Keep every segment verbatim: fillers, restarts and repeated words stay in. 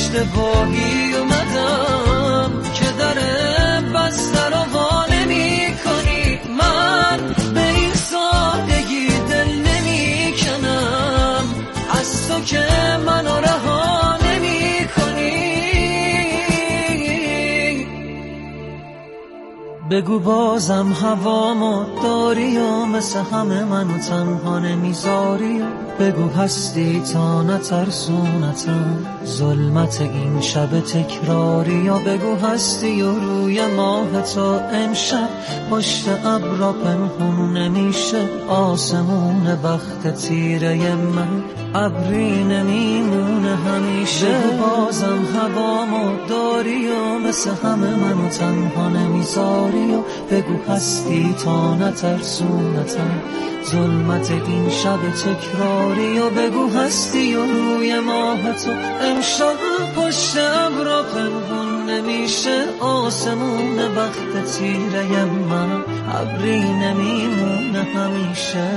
اشتباهی اومدم که در بسته رو وا نمی کنی. من به این سادگی دل نمی کنم از تو که منو رها نمی کنی. بگو بازم هوامو داری و مثل همه منو تنها نمیذاری. بگو هستی تا نترسونتم ظلمت این شب تکراری. یا بگو هستی و روی ماه تو امشب پشت ابرا پنهون نمیشه. آسمون بخت تیره من ابری نمیمونه همیشه. بگو بازم هوامو داری و مثل همه منو تنها نمیذاری. و بگو هستی تا نترسونتم ظلمت این شب تکراری. و بگو هستی و روی ماه تو امشب پشت ابرا پنهون نمیشه. آسمون بخت تیره من ابری نمیمونه همیشه.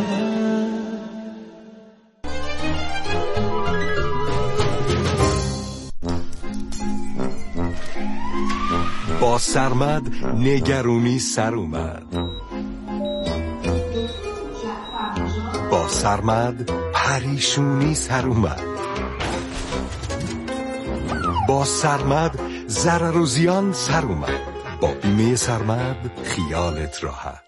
با سرمد نگرونی سر اومد. با سرمد پریشونی سر اومد. با سرمد ضرر و زیان سر اومد. با بیمه سرمد خیالت راحت.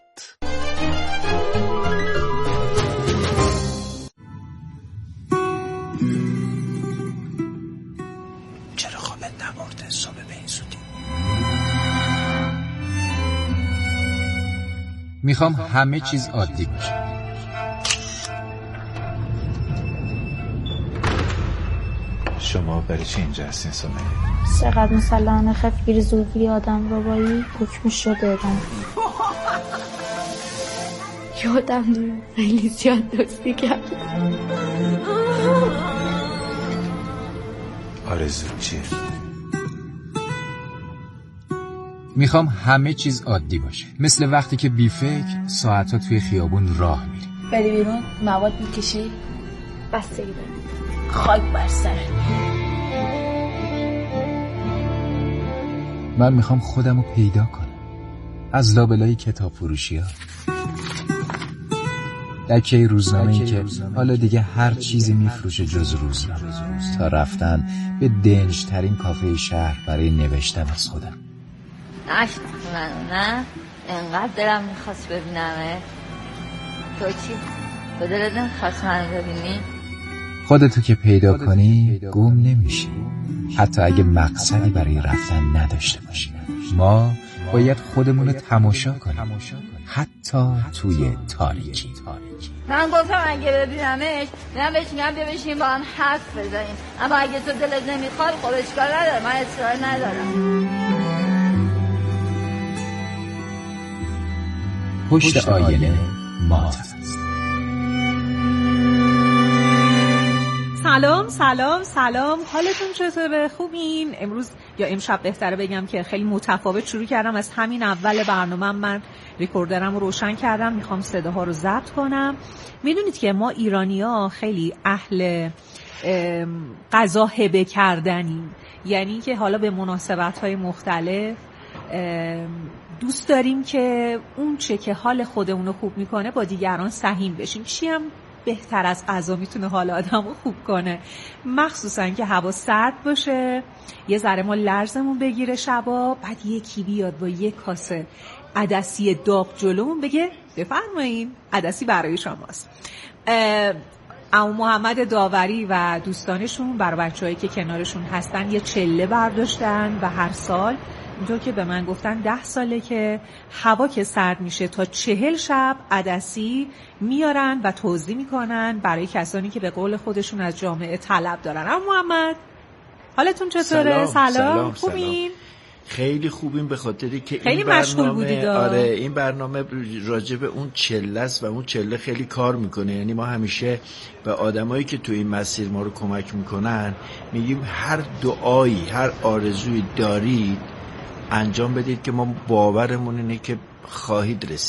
چرا خوابت نبرده صبح به این زودی؟ میخوام همه چیز عادی باشه. شما برای چی اینجا هستین سومه؟ چقدر مسلحانه خفگیر زوفی آدم رو بایی حکم شده ادم. یادم داره خیلی زیاد دوستی کرد. آرزو چیه؟ میخوام همه چیز عادی باشه، مثل وقتی که بی فکر ساعتا توی خیابون راه میری. بری بیرون مواد میکشی بستگی داره. خاک بر سر. من میخوام خودمو پیدا کنم از لابلای کتاب فروشی ها، دکه روزنامه‌ای که حالا دیگه هر چیزی میفروشه جز روزنامه، تا رفتن به دنج ترین کافه شهر برای نوشتن از خودم. نشناختی منو نه؟ انقدر دلم میخواست ببینمه. تو چی؟ تو دلت نمیخواست منو ببینی؟ خودتو که پیدا کنی گم نمیشی، حتی اگه مقصدی برای رفتن نداشته باشی. ما باید خودمونو تماشا کنیم، حتی توی تاریکی. من گفتم اگه ببینمش من بهش میگم بیا بشین با هم حرف بزنیم، اما اگه تو دلت نمیخواد خب اشکال نداره، من اصرار ندارم. پشت آینه مات. سلام سلام سلام، حالتون چطوره؟ خوبین؟ امروز یا امشب بهتره بگم که خیلی متفاوت شروع کردم. از همین اول برنامه من ریکوردرم رو روشن کردم، میخوام صداها رو ضبط کنم. میدونید که ما ایرانی‌ها خیلی اهل غذا هبه کردنیم، یعنی که حالا به مناسبت‌های مختلف دوست داریم که اون چه که حال خودمون رو خوب میکنه با دیگران سهیم بشیم. چی هم بهتر از غذا میتونه حال آدم رو خوب کنه، مخصوصا که هوا سرد باشه، یه ذره ما لرزمون بگیره شبا، بعد یکی بیاد با یه کاسه عدسی داغ جلومون بگه بفرمایین عدسی برای شماست. عمو محمد داوری و دوستانشون برای بچه‌هایی که کنارشون هستن یه چله برداشتن و هر سال اینطور که به من گفتن ده ساله که هوا که سرد میشه تا چهل شب عدسی میارن و توزیع میکنن برای کسانی که به قول خودشون از جامعه طلب دارن. اما محمد حالتون چطوره؟ سلام, سلام. سلام. خوبین؟ خیلی خوبیم به خاطری که خیلی این مشغول برنامه بودید. آره این برنامه راجع به اون چله است و اون چله خیلی کار میکنه. یعنی ما همیشه به آدمایی که تو این مسیر ما رو کمک میکنن میگیم هر دعایی هر آرزویی دارید انجام بدید که ما باورمون اینه که خواهید رسید.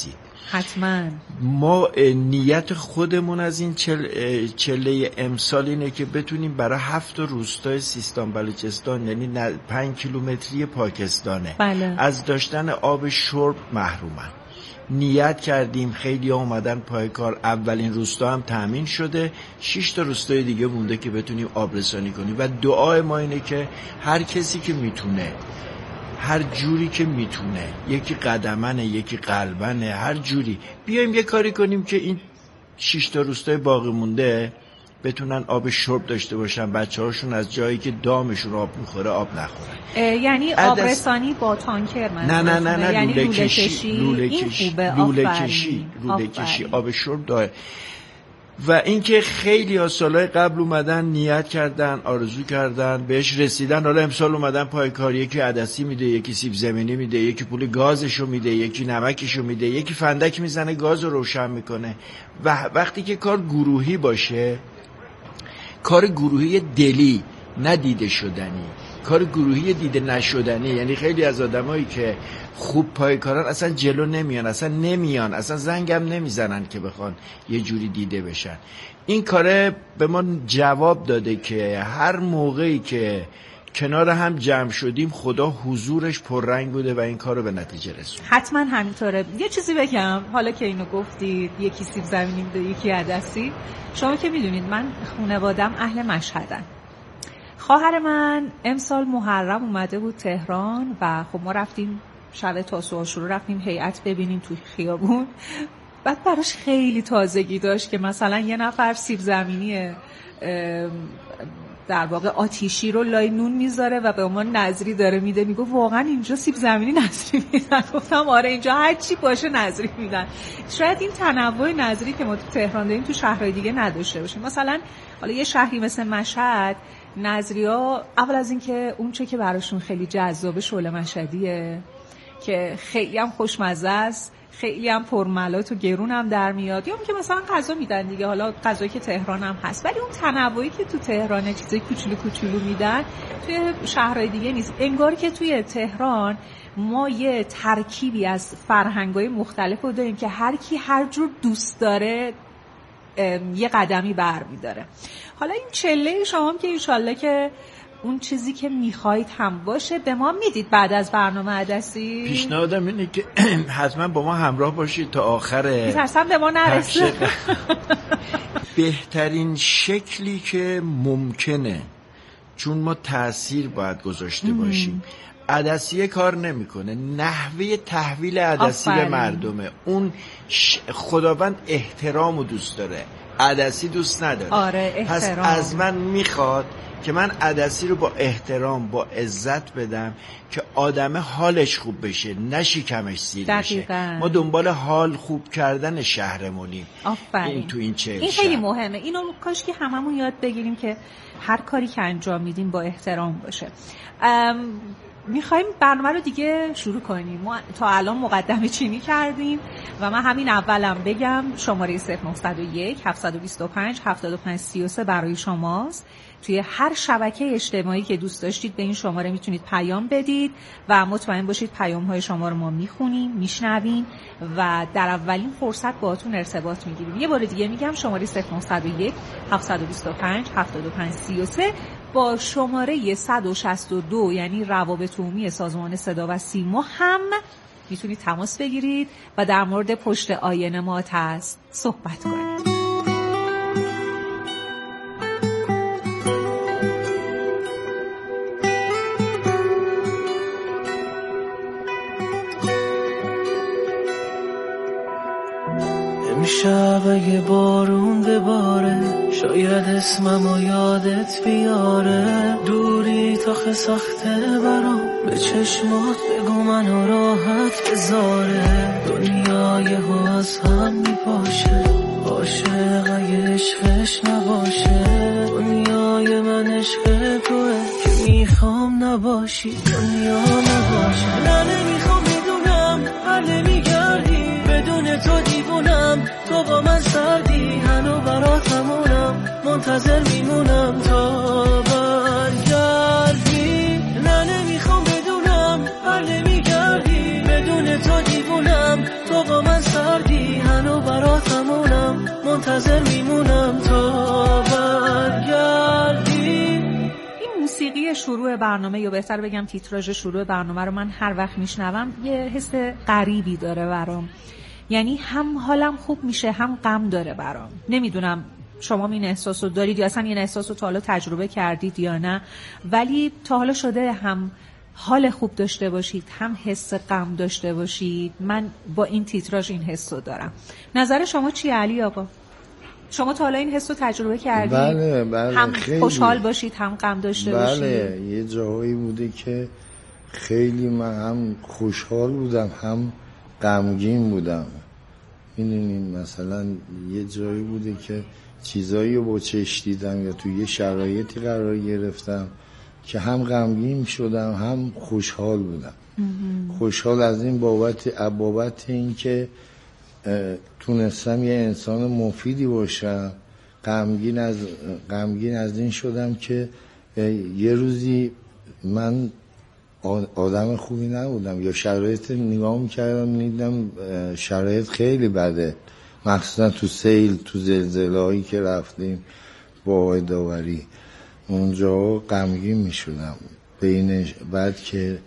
حتما. ما نیت خودمون از این چل... چله امسال اینه که بتونیم برای هفت روستای سیستان بلوچستان، یعنی پنج کیلومتری پاکستانه، بله. از داشتن آب شرب محرومن. نیت کردیم، خیلی ها اومدن پای کار، اولین روستا هم تامین شده، شش تا روستای دیگه مونده که بتونیم آبرسانی کنیم و دعای ما اینه که هر کسی که میتونه، هر جوری که میتونه، یکی قدمنه یکی قلبنه، هر جوری بیایم یه کاری کنیم که این شش تا روستای باقی مونده بتونن آب شرب داشته باشن، بچه هاشون از جایی که دامشون آب میخوره آب نخورن. یعنی آبرسانی با تانکر؟ من نه نه نه نه یعنی لوله کشی، لوله کشی، لوله کشی، لوله کشی آب شرب داره. و اینکه خیلی ها سالهای قبل اومدن نیت کردن، آرزو کردن، بهش رسیدن، حالا امسال اومدن پای کار، یکی عدسی میده، یکی سیب زمینی میده، یکی پول گازشو میده، یکی نمکشو میده، یکی فندک میزنه گاز رو روشن میکنه. و وقتی که کار گروهی باشه، کار گروهی دلی، ندیده شدنی، کار گروهی دیده نشدنی، یعنی خیلی از آدمایی که خوب پای کارن اصلا جلو نمیان، اصلا نمیان، اصلا زنگم نمیزنن که بخوان یه جوری دیده بشن. این کاره به ما جواب داده که هر موقعی که کنار هم جمع شدیم خدا حضورش پررنگ بوده و این کارو به نتیجه رسوند. حتما همینطوره. یه چیزی بگم حالا که اینو گفتید، یکی سیب زمینی میده یکی عدسی. شما که میدونید من خانوادم اهل مشهدن. خواهر من امسال محرم اومده بود تهران و خب ما رفتیم شب تاسوعا شروع رفتیم هیئت ببینیم توی خیابون. بعد براش خیلی تازگی داشت که مثلا یه نفر سیب زمینی در واقع آتیشی رو لای نون میذاره و به عنوان نظری داره میده. میگه واقعا اینجا سیب زمینی نظری میدن؟ گفتم آره اینجا هر چی باشه نظری میدن. شاید این تنوع نظری که ما تو تهران داریم تو شهرهای دیگه نداشته باشیم. مثلا حالا یه شهری مثل مشهد، نظری‌ها اول از این که اون چه که براشون خیلی جذابه شعله مشهدیه که خیلی هم خوشمزه است، خیلی هم پرملات و گرون هم در میاد، یا که مثلا غذا میدن دیگه، حالا غذایی که تهران هم هست، ولی اون تنوعی که تو تهرانه چیزای کوچولو کوچولو میدن توی شهرهای دیگه نیست. انگار که توی تهران ما یه ترکیبی از فرهنگ‌های مختلف رو داریم که هر کی هر جور دوست داره یه قدمی برمی‌داره. حالا این چله شما هم که انشالله که اون چیزی که میخواید هم باشه به ما میدید بعد از برنامه عدسی. پیشنهادم اینه که حتما با ما همراه باشید تا آخر. میترسم به ما نرسه. بهترین شکلی که ممکنه، چون ما تأثیر باید گذاشته باشیم. عدسیه کار نمیکنه، نحوه تحویل عدسی به مردمه. اون خداوند احترام رو دوست داره، عدسی دوست نداره. آره احترام. پس از من میخواد که من عدسی رو با احترام، با عزت بدم که آدم حالش خوب بشه، نه شکمش سیر بشه. ما دنبال حال خوب کردن شهرمونیم. آفرین. این تو این چه این خیلی مهمه. اینو کاش که هممون یاد بگیریم که هر کاری که انجام میدیم با احترام باشه. میخوایم برنامه رو دیگه شروع کنیم. ما تا الان مقدمه چینی کردیم و من همین اولم بگم شماره صفر نه صفر یک هفت دو پنج هفت پنج سه سه برای شماست. توی هر شبکه اجتماعی که دوست داشتید به این شماره میتونید پیام بدید و مطمئن باشید پیام‌های شما رو ما میخونیم، میشنویم و در اولین فرصت باهاتون ارتباط میگیریم. یه بار دیگه میگم شماره صفر نه صفر یک هفت دو پنج هفت پنج سه سه با شماره صد و شصت و دو یعنی روابط عمومی سازمان صدا و سیما هم میتونید تماس بگیرید و در مورد پشت آینه ما هست صحبت کنید. امشب اگه بارون بباره شاید اسمم و یادت بیاره، دوری تا سخته برام به چشمات بگو منو راحت بذاره، دنیا یهو از هم میپاشه عاشق اگه عشقش نباشه، دنیای من عشق توه که میخوام نباشی دنیا نباشه. نه نمیخوام بدونم هر نمیگردی بدون تو دیوونم، تو با من سردی هنو براتمونم، منتظر میمونم تا برگردی. نه نمیخوام بدونم هر نمیگردی بدون تو دیوونم، تو با من سردی شروع برنامه، یا بهتر بگم تیتراژ شروع برنامه رو من هر وقت میشنوم یه حس غریبی داره برام. یعنی هم حالم خوب میشه هم غم داره برام. نمیدونم شما این احساس رو دارید یا اصلا این احساس رو تا حالا تجربه کردید یا نه، ولی تا حالا شده هم حال خوب داشته باشید هم حس غم داشته باشید؟ من با این تیتراژ این حس رو دارم. نظر شما چیه علی آقا؟ شما تا حالا این حس رو تجربه کردید؟ بله بله، هم خیلی خوشحال باشید هم غم داشته بله باشید؟ بله، یه جاهایی بوده که خیلی من هم خوشحال بودم هم غمگین بودم. میدونین مثلا یه جایی بوده که چیزایی رو با چشم دیدم یا توی یه شرایطی قرار گرفتم که هم غمگین شدم هم خوشحال بودم. خوشحال از این بابت بابت این که تونستم یه انسان مفیدی باشم. غمگین از غمگین از این شدم که یه روزی من آدم خوبی نبودم یا شرایط نگاه میکردم دیدم شرایط خیلی بده، مخصوصا تو سیل، تو زلزله‌هایی که رفتیم با آقای داوری اونجا غمگین میشدم. بین بعد که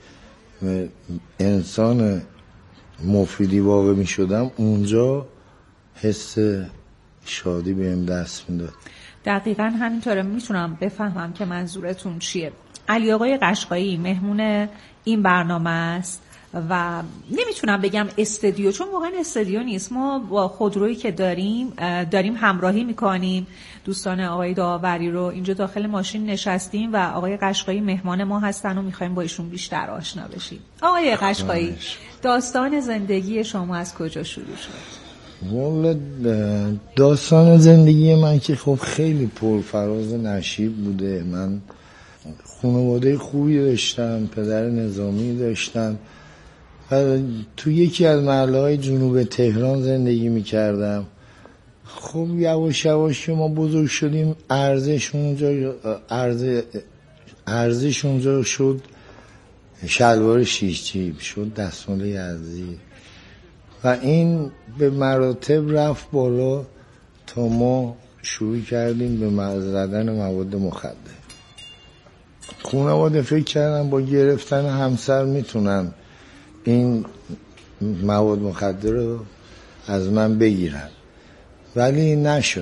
انسان مفیدی واقع میشدم اونجا حس شادی بهم دست میداد. دقیقاً همینطوره. میتونم بفهمم که منظورتون چیه. علی آقای قشقایی مهمون این برنامه است و نمیتونم بگم استودیو، چون واقعا استودیو نیست. ما با خودرویی که داریم داریم همراهی میکنیم. دوستان آقای داوری رو اینجا داخل ماشین نشستیم و آقای قشقایی مهمان ما هستن و میخوایم با ایشون بیشتر آشنا بشیم. آقای قشقایی، داستان زندگی شما از کجا شروع شد؟ والا داستان زندگی من که خب خیلی پرفراز و نشیب بوده. من خانواده خوبی داشتم، پدر نظامی داشتم و تو یکی از محله‌های جنوب تهران زندگی می‌کردم. خب یواش یواش که ما بزرگ شدیم ارزش اونجا ارز ارزش اونجا شد شلوار شیش جیب، شد دستمال یزدی و این به مراتب رفت بالا تا ما شروع کردیم به زدن مواد مخدر. خانواده فکر کردن با گرفتن همسر میتونن این مواد مخدر رو از من بگیرن، ولی نشد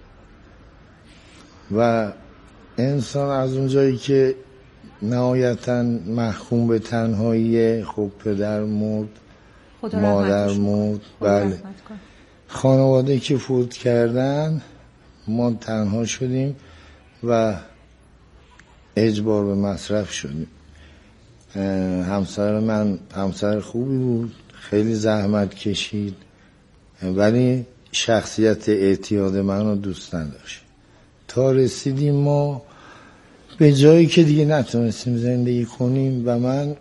و انسان از اونجایی که نهایتاً محکوم به تنهایی، خب پدر مرد، مادر مرد، بله خانواده که فوت کردن ما تنها شدیم و اجبار به مصرف شدیم. همسر من همسر خوبی بود، خیلی زحمت کشید ولی شخصیت اعتیاد من رو دوست نداشت. تا رسیدیم ما به جایی که دیگه نتونستیم زندگی کنیم و من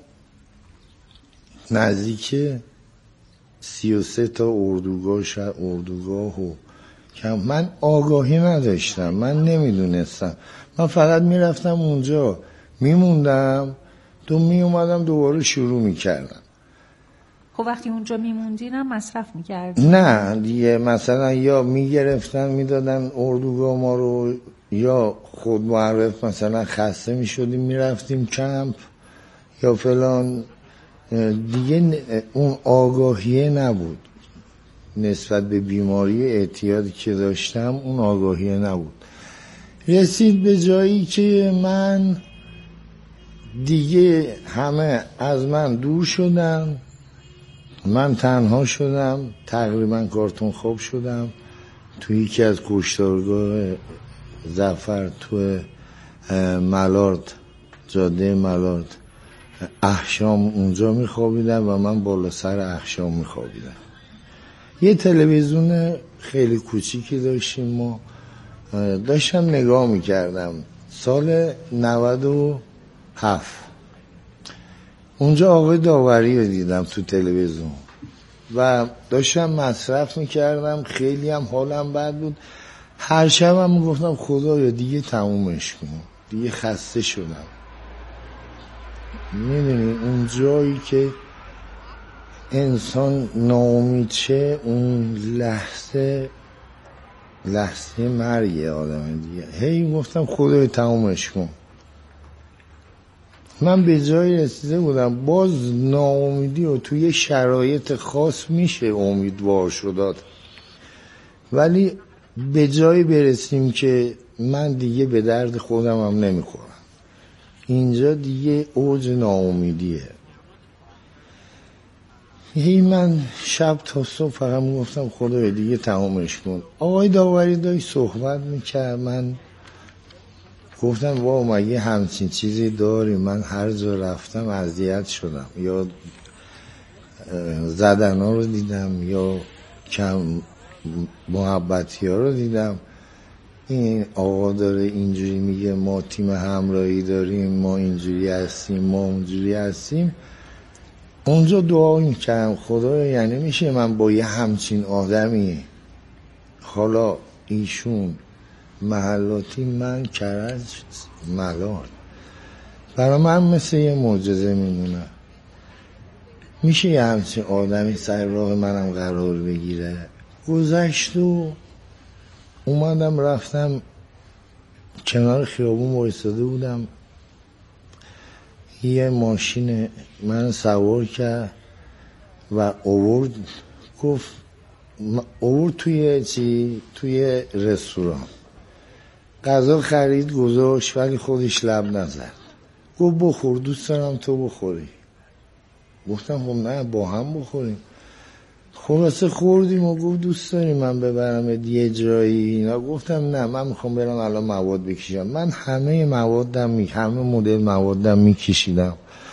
نزدیک سی و سه تا اردوگاه شد اردوگاه و من آگاهی نداشتم، من نمیدونستم. من فقط میرفتم اونجا میموندم، دو میومدم دوباره شروع میکردم. خب وقتی اونجا میموندینم مصرف میکردیم؟ نه دیگه، مثلا یا میگرفتن میدادن اردوگاه ما رو یا خود معرف مثلا خسته میشدیم میرفتیم کمپ یا فلان. دیگه اون آگاهیه نبود نسبت به بیماری اعتیادی که داشتم، اون آگاهیه نبود. رسید به جایی که من دیگه همه از من دور شدن، من تنها شدم، تقریبا کارتون خواب شدم. توی یکی از کشتارگاه زفر تو ملارد، جاده ملارد احشام اونجا میخوابیدم و من بالا سر احشام میخوابیدم. یه تلویزیون خیلی کوچیکی داشتیم، ما داشتم نگاه میکردم سال نود و هفت. اونجا آقای داوری رو دیدم تو تلویزیون و داشتم مصرف میکردم، خیلی هم حالم بد بود. هر شب هم میگفتم خدایا دیگه تمومش کن، دیگه خسته شدم. میدونی اون جایی که انسان ناامید شه، اون لحظه لحظه مرگ آدم دیگه. هی گفتم خدای تمومش کن. من به جایی رسیده بودم باز ناامیدی و توی شرایط خاص میشه امیدوار شداد، ولی به جایی برسیم که من دیگه به درد خودم هم نمیخورم. اینجا دیگه اوج ناامیدیه. هی من شب تا صبح فقط میگفتم خدای دیگه تمامش کن. آقای داوری داشت صحبت میکرد، من گفتم وا مگه همچین چیزی داری؟ من هر جا رفتم اذیت شدم، یا زدن ها رو دیدم یا کم محبتی ها رو دیدم. این آقا داره اینجوری میگه ما تیم همراهی داریم، ما اینجوری هستیم، ما اونجوری هستیم. اونجا دعا میکردم خدا یعنی میشه من با یه همچین آدمی، حالا ایشون محلاتی من کرج ملال، برای من مثل یه معجزه میمونه. میشه یه همچین آدمی سر راه منم قرار بگیره؟ گذشت و اومدم رفتم کنار خیابون وایساده بودم، یه ماشین من سوار کرد و آورد، گفت آورد توی چی؟ توی رستوران غذا خرید گذاشت ولی خودش لب نزد، گفت بخور دوست دارم تو بخوری. گفتم خب نه با هم بخوریم. خلاصه خوردیم و گفت دوست داری من ببرم یه جایی اینا؟ گفتم نه من میخوام برم الان مواد بکشم. من همه موادم می همه مدل موادم میکشیدم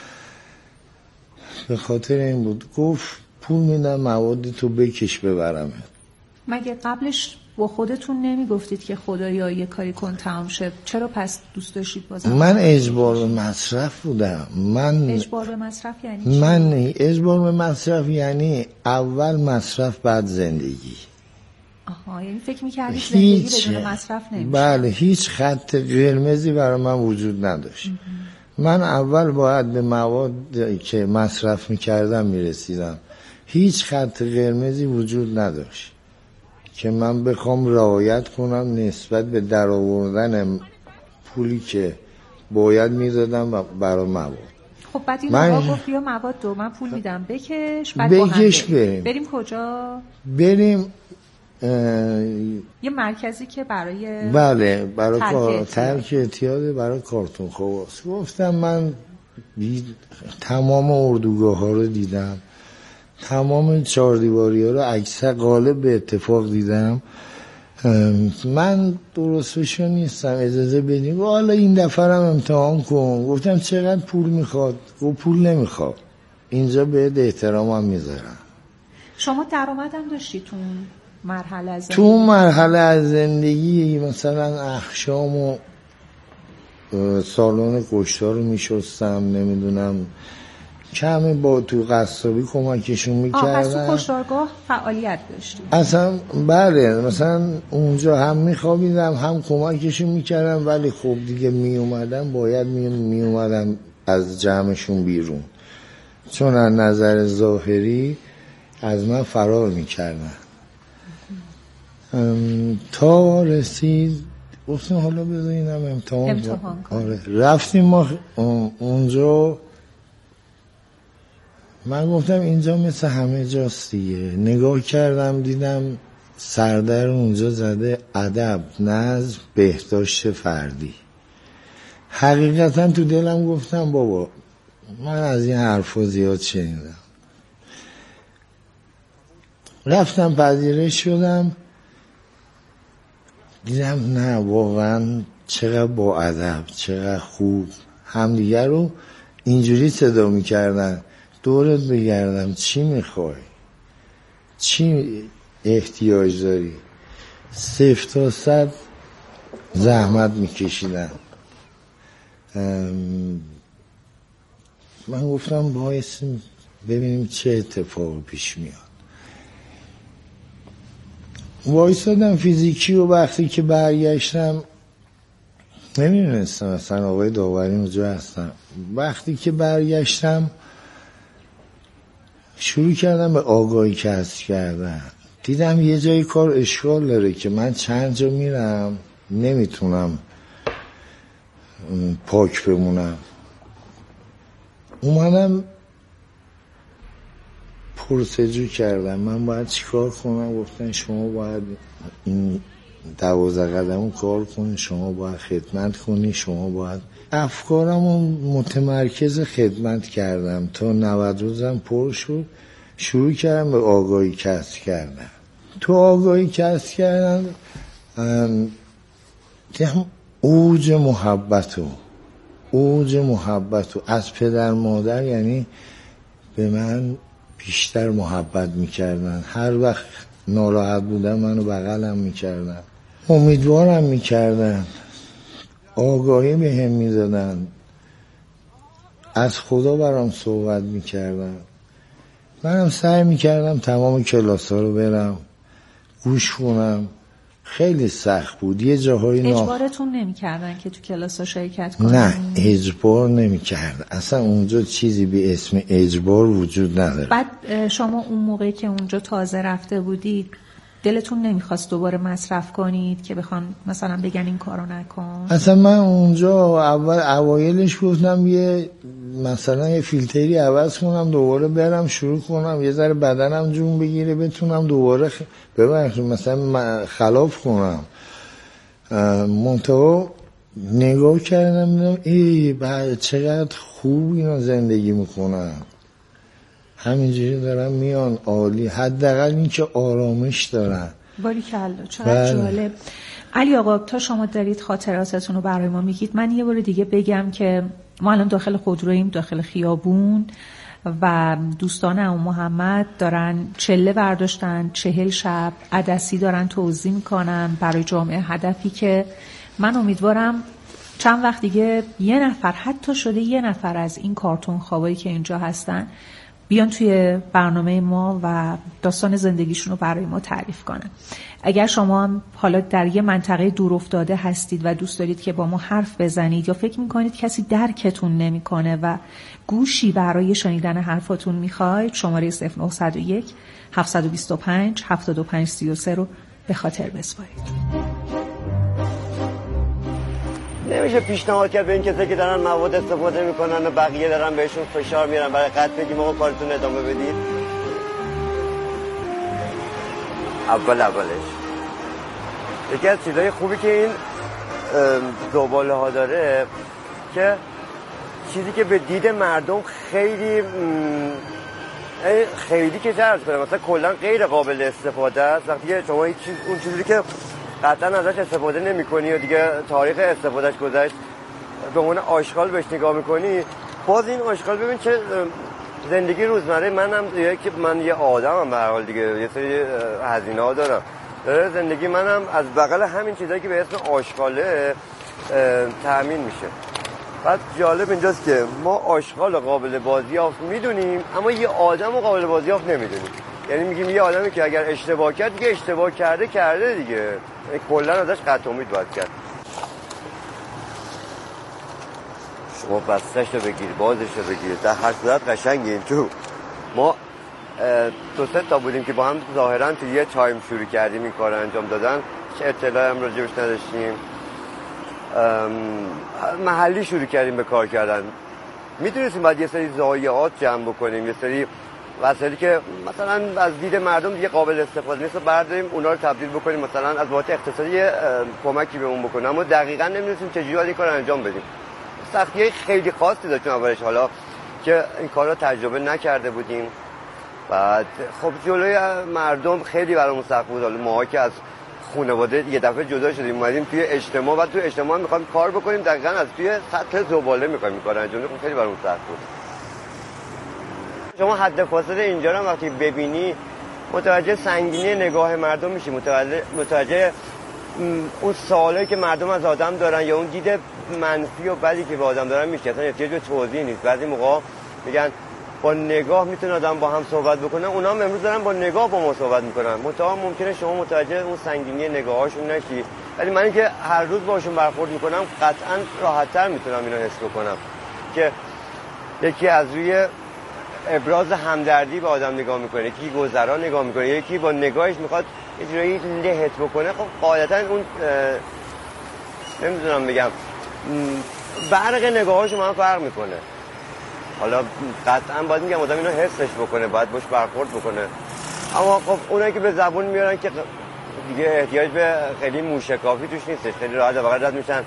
به خاطر این بود. گفت پول میدم مواد تو بکش ببرم. مگه قبلش با خودتون نمیگفتید که خدایا یه کاری کن تمام شد؟ چرا پس دوست داشتید بازم؟ من اجبار به مصرف بودم. من اجبار به مصرف یعنی چی؟ من اجبار به مصرف یعنی اول مصرف بعد زندگی. آها، یعنی فکر می‌کردید زندگی بدون مصرف نمیشه؟ بله، هیچ خط قرمزی برای من وجود نداشت. من اول باید به مواد که مصرف می‌کردم می‌رسیدم. هیچ خط قرمزی وجود نداشت که من بخوام رعایت کنم نسبت به درآوردن پولی که باید میدادم برای مواد. خب بعد این من... آقا گفت یا مواد دو من پول میدم بکش، بعد بکش بریم. بریم کجا؟ بریم اه... یه مرکزی که برای بله برای کار... ترک اعتیاد برای کارتون خواست. گفتم من دید... تمام اردوگاه ها رو دیدم، تمام چهار دیواری ها رو اکثر غالب به اتفاق دیدم. من درست بشو نیستم، اجازه بدیم. حالا این دفعه هم امتحان کن. گفتم چقدر پول میخواد؟ گفت پول نمیخواد، اینجا بهت احترام هم میذارم. شما درآمد هم داشتی تو مرحله از زندگی؟ تو مرحله از زندگی مثلا احشام و سالن کشتار رو میشستم، نمیدونم کمی با تو قصابی کمکشون میکردم. آه پس تو کشتارگاه فعالیت داشتی؟ اصلا بله، مثلا اونجا هم میخوابیدم هم کمکشون میکردم، ولی خب دیگه میومدم باید میومدم از جمعشون بیرون، چون از نظر ظاهری از من فرار میکردن. تا رسید گفتم حالا بذار اینم امتحان, امتحان کن. آره. رفتیم ما اونجا، من گفتم اینجا مثل همه جاست دیگه. نگاه کردم دیدم سردر اونجا زده ادب، نظم، بهداشت فردی. حقیقتا تو دلم گفتم بابا من از این حرفا زیاد شنیدم. رفتم پذیرش شدم، دیدم نه واقعا چقدر با ادب، چقدر خوب همدیگر رو اینجوری صدا میکردن. دورت بگردم چی میخوای، چی احتیاج داری، صفر تا صد زحمت میکشیدن. من گفتم باعث ببینیم چه اتفاقی پیش میاد. وایسادم فیزیکی و وقتی که برگشتم نمیدونستم اصلا آقای داوری اونجا هستم. وقتی که برگشتم شروع کردم به آگاهی کسب کردن. دیدم یه جای کار اشکال داره که من چند جا میرم نمیتونم پاک بمونم. اومدم پرسجو کردم من باید چیکار کنم. گفتن شما باید این دوازده قدمو کار کنی، شما باید خدمت کنی، شما باید. افکارمو متمرکز خدمت کردم تا نود روزم پر شد. شروع کردم به آگاهی کسب کردن. تو آگاهی کسب کردن که اوج محبتو اوج محبتو از پدر مادر، یعنی به من بیشتر محبت میکردن. هر وقت ناراحت بودم منو بغلم میکردن، امیدوارم میکردن، آگاهی به هم میدادن، از خدا برام صحبت میکردن. منم سعی میکردم تمام کلاس ها رو برم گوش کنم. خیلی سخت بود. یه جاهای نا... اجبارتون نمیکردن که تو کلاس ها شرکت کنید؟ نه اجبار نمیکردن. اصلا اونجا چیزی به اسم اجبار وجود نداره. بعد شما اون موقعی که اونجا تازه رفته بودید دلتون نمیخواست دوباره مصرف کنید که بخوان مثلا بگن این کارو نکن؟ اصلا من اونجا اول اوایلش گفتم یه مثلا یه فیلتری عوض کنم دوباره برم شروع کنم یه ذره بدنم جون بگیره بتونم دوباره خ... ببخشید مثلا خلاف کنم. منتها نگاه کردم دیدم ای بعد چقدر خوب اینا زندگی میکنن، همینجوری دارن میان عالی، حداقل این که آرامش دارن. باریکلا چقدر جالب. علی آقا تا شما دارید خاطراتتون رو برای ما میگید، من یه بار دیگه بگم که ما الان داخل خودرویم، داخل خیابون و دوستان عمو محمد دارن چله برداشتن، چهل شب عدسی دارن توزیع میکنن برای جامعه هدفی که من امیدوارم چند وقت دیگه یه نفر، حتی شده یه نفر از این کارتون خوابایی که اینجا هستن بیان توی برنامه ما و داستان زندگیشون رو برای ما تعریف کنن. اگر شما هم حالا در یه منطقه دور افتاده هستید و دوست دارید که با ما حرف بزنید یا فکر میکنید کسی درکتون نمیکنه و گوشی برای شنیدن حرفاتون میخواید، شماره صفر نه صفر یک هفت دو پنج هفت دو پنج سه سه رو به خاطر بسپارید. نمیشه پیشنهاد کرد به این کسی که دارن مواد استفاده میکنن و بقیه دارن بهشون فشار میارن برای قطع بگیم آقا کارتون ادامه بدید؟ اول اولش یکی از چیزای خوبی که این زباله ها داره که چیزی که به دید مردم خیلی خیلی که درد کنه، مثلا کلا غیر قابل استفاده است. وقتی شما این چیز اون چیزی که قطعا ازش استفاده نمی کنی و دیگه تاریخ استفادهش گذشت به عنوان آشغال بهش نگاه میکنی، باز این آشغال ببین چه زندگی روزمره منم که من یه آدمم به هر حال دیگه یه سری هزینه ها دارم. زندگی منم از بغل همین چیزایی که به اسم آشغاله تأمین میشه. بعد جالب اینجاست که ما آشغال قابل بازیافت میدونیم اما یه آدم قابل بازیافت نمیدونیم. یعنی میگیم یه آدمی که اگر اشتباه کرد دیگه اشتباه کرده کرده دیگه، کلا ازش قطع امید باید کرد. شما بستش رو بگیر، بازش رو بگیر، در هر صورت قشنگیم. تو ما دو سه تا بودیم که با هم ظاهرا تو یه تایم شروع کردیم این کار انجام دادن، چه اطلاعی هم راجبش نداشتیم، محلی شروع کردیم به کار کردن. میدونستیم باید یه سری ضایعات جمع بکنیم، یه سری وسایلی که مثلا از دید مردم دیگه قابل استفاده نیست برداریم اونا رو تبدیل بکنیم مثلا از لحاظ اقتصادی کمکی بهمون بکنه، اما دقیقاً نمی‌دونستیم چجوری باید این کارو انجام بدیم. سختی‌های خیلی خاصی داشتیم اولش، حالا که این کارا تجربه نکرده بودیم. بعد خب جلوی مردم خیلی برامون سخت بود. حالا ما که از خانواده یه دفعه جدا شدیم اومدیم توی اجتماع و توی اجتماع می‌خوایم کار بکنیم، دقیقاً از توی سطح زباله می‌خوایم این کارو انجام بدیم، خیلی برامون سخت بود. شما حد فاصله اینجا رو وقتی ببینی متوجه سنگینی نگاه مردم میشی، متوجه متوجه اون سوالایی که مردم از آدم دارن یا اون دید منفی و بدی که به آدم دارن میشه. اصلا یه جور توضیح نیست. بعضی موقع میگن با نگاه میتونه آدم با هم صحبت بکنه، اونا هم امروز دارن با نگاه با ما صحبت میکنن. متأ ممکنه شما متوجه اون سنگینی نگاهاشون نشی، ولی من اینکه هر روز باشون برخورد میکنم قطعا راحت‌تر میتونم اینو حس بکنم که یکی از روی ابراز همدردی به آدم نگاه میکنه، یکی گذرا نگاه میکنه، یکی با نگاهش میخواد یه جوری لهت بکنه. خب قاعدتا اون نمیدونم بگم برق نگاهاش من فرق میکنه. حالا قطعا باید میگم آدم اینو حسش بکنه، باید باش برخورد بکنه. اما خب اونایی که به زبون میارن که دیگه احتیاج به خیلی موشکافی توش نیستش، خیلی راحت فقط رد میشن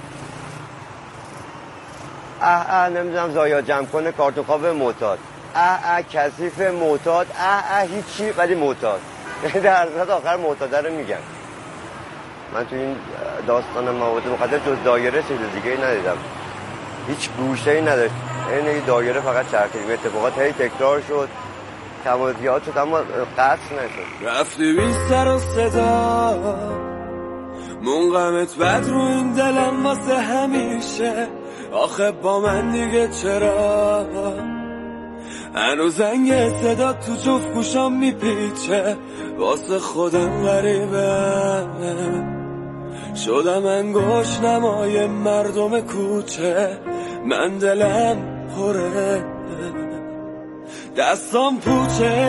اه اه نمیدونم زایا جمع کنه کارتون خواب معتاد، اه اه کثیف معتاد، اه اه هیچی ولی معتاد. در صورت آخر معتاده رو میگن. من تو این داستان مواد مخدر جز دایره چیز دیگه ای ندیدم، هیچ گوشه ای نداشت، این دایره فقط چرخید، اتفاقات هی تکرار شد، تمایزات شد اما قطع نشد. رفتی بی سر و صدا منقمت بد رو این دلم واسه همیشه، آخه با من دیگه چرا هنوز زنگ صدا تو جفت گوشام میپیچه، واسه خودم غریبه شدم انگوش نمای مردم کوچه، من دلم پره دستام پوچه،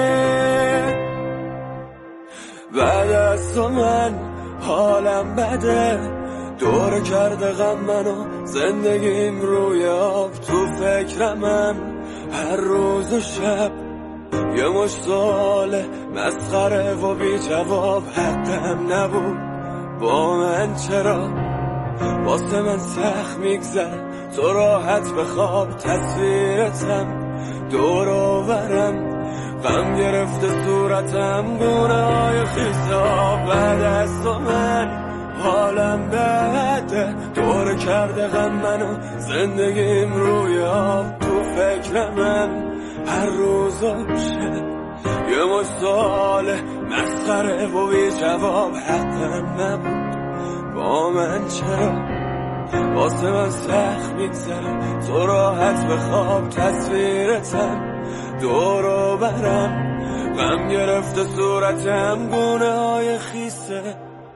بعد از تو من حالم بده، دور کرده غم منو زندگیم روی آب، تو فکرمم هر روز و شب، یه مش سوال مسخره و بی جواب، حقم نبود با من چرا واسه من سخت میگذره، تو راحت بخواب تصویرتم دور و برم، غم گرفته صورتم گونه های خیسا، بعد از تو من حالم بده، دور کرده غم منو زندگیم روی آب، تو فکر من هر روز آبشه، یه مش سوال مسخره و بی جواب، حقم نبود با من چرا واسه من سخت میگذره، تو راحت بخواب تصویرتم دور و برم، غم گرفته صورتم گونه های خیسه.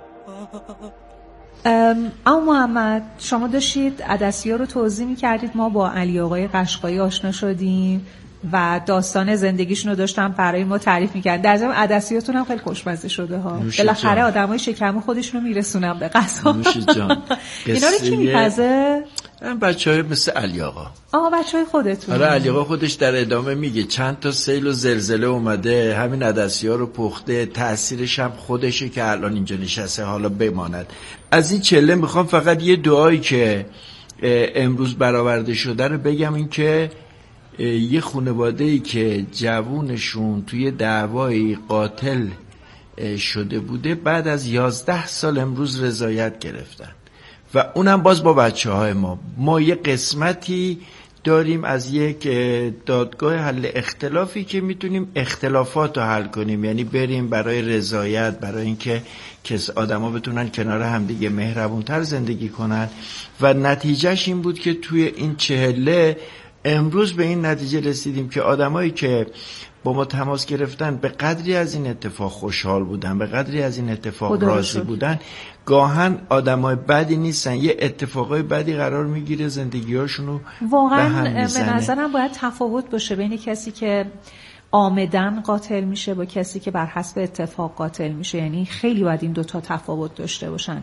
اما محمد شما داشتید عدسی‌ها رو توضیح می‌کردید، ما با علی آقای قشقایی آشنا شدیم و داستان زندگیشون رو داشتم برای ما تعریف می‌کردن. در ضمن عدسیاتون هم خیلی خوشمزه شده ها. بالاخره آدمای شکم خودشون رو میرسونن به غذا. نوش جان. اینا رو کی میپزه؟ بچه‌های مثل علی آقا. آها بچه‌های خودتون. آره علی آقا خودش در ادامه میگه چند تا سیل و زلزله اومده، همین عدسی‌ها رو پخته، تأثیرش هم خودشه که الان اینجا نشسته، حالا بماند. از این چله میخوام فقط یه دعایی که امروز برآورده شده رو بگم، این که یه خانواده‌ای که جوونشون توی دعوای قاتل شده بوده، بعد از یازده سال امروز رضایت گرفتن و اونم باز با بچه های ما. ما یه قسمتی داریم از یک دادگاه حل اختلافی که میتونیم اختلافات رو حل کنیم، یعنی بریم برای رضایت، برای اینکه کس آدما بتونن کنار همدیگه مهربونتر زندگی کنن و نتیجهش این بود که توی این چهله امروز به این نتیجه رسیدیم که آدمایی که با ما تماس گرفتن به قدری از این اتفاق خوشحال بودن، به قدری از این اتفاق راضی بودن، گاهن آدمای بدی نیستن، یه اتفاقای بدی قرار میگیره زندگی‌هاشونو واقعا به نظرم باید تفاوت باشه بین کسی که عامدن قاتل میشه با کسی که بر حسب اتفاق قاتل میشه، یعنی خیلی باید این دوتا تفاوت داشته باشن.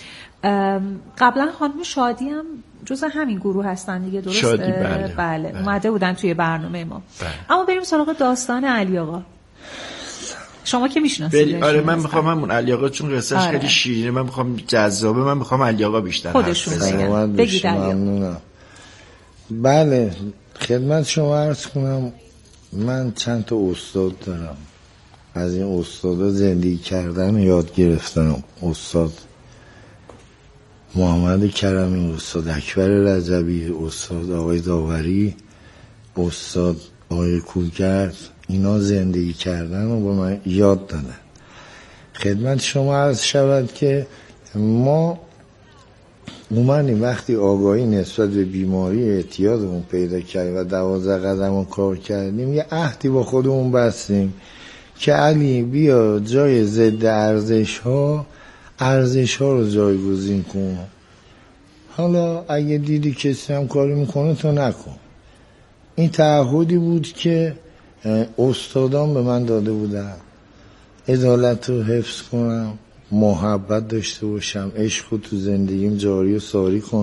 قبلا خانم شادی هم جز همین گروه هستن دیگه، درسته؟ شادی بله. بله. بله. اومده بودن توی برنامه ما. بله. اما بریم سراغ داستان علی آقا. شما که میشناسید. آره من میخوام همون علی آقا چون قصهش آره. خیلی شیرینه، من میخوام جذابه، من میخوام علی آقا بیشتر خودشون بگن. بگید علی آقا. بله خدمت شما عرض کنم، من چند تا استاد دارم، از این استادا زندگی کردن یاد گرفتم. استاد محمد کرمی، استاد اکبر رجبی، استاد آقای داوری، استاد آقای کولگرد، اینا زندگی کردن و با من یاد دادن. خدمت شما عرض شود که ما اومدیم وقتی آگاهی نسبت به بیماری اعتیادمون پیدا کردیم و دوازده قدم کار کردیم، یه عهدی با خودمون بستیم که علی بیا جای ضد ارزش ها ارزش ها رو جایگزین کن. حالا اگه دیدی کسی هم کاری میکنه تو نکن. این تعهدی بود که استادان به من داده بودن، عدالت رو حفظ کنم، محبت داشته باشم، عشق رو تو زندگیم جاری و ساری کنم.